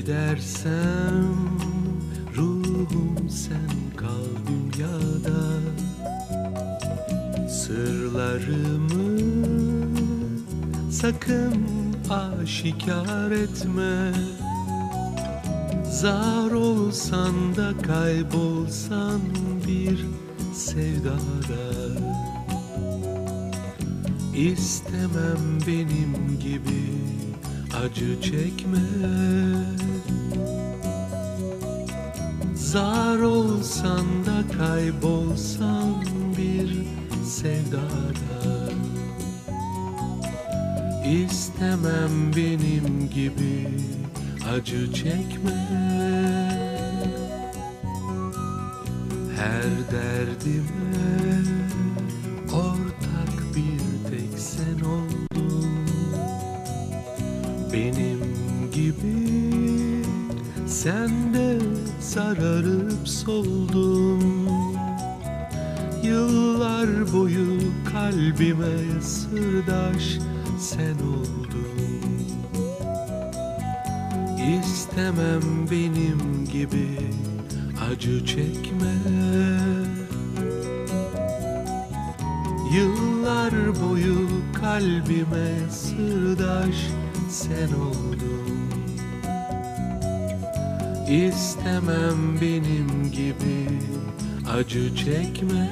gidersem ruhum sen kal dünyada. Sırlarımı sakın aşikar etme. Zar olsan da kaybolsan bir sevdada. İstemem benim gibi acı çekme. Zar olsan da kaybolsan bir sevdada. İstemem benim gibi acı çekme. Her derdime ortak bir tek sen oldun. Benim gibi sen de sararıp soldun. Yıllar boyu kalbime sırdaş sen oldun. İstemem benim gibi acı çekme. Yıllar boyu kalbime sırdaş sen oldun. İstemem benim gibi acı çekme.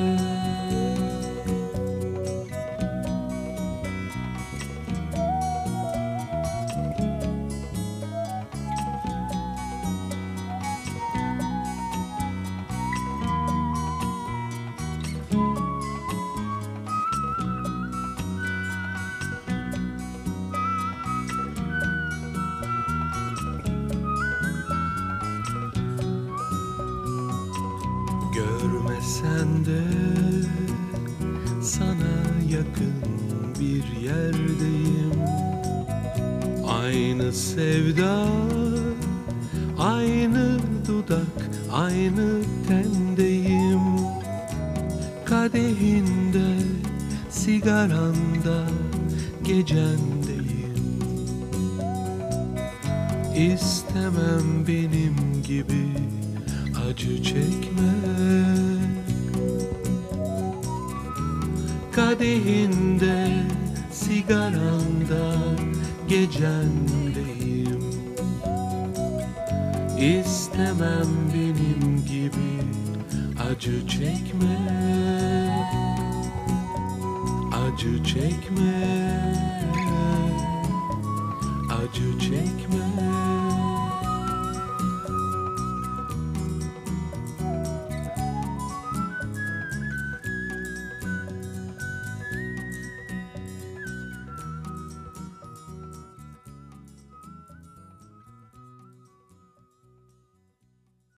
Görmesen de sana yakın bir yerdeyim. Aynı sevda, aynı dudak, aynı tendeyim. Kadehinde, sigaranda, gecendeyim. İstemem benim gibi acı çekme. Kadehinde, sigaranda, gecendeyim. İstemem benim gibi acı çekme. Acı çekme.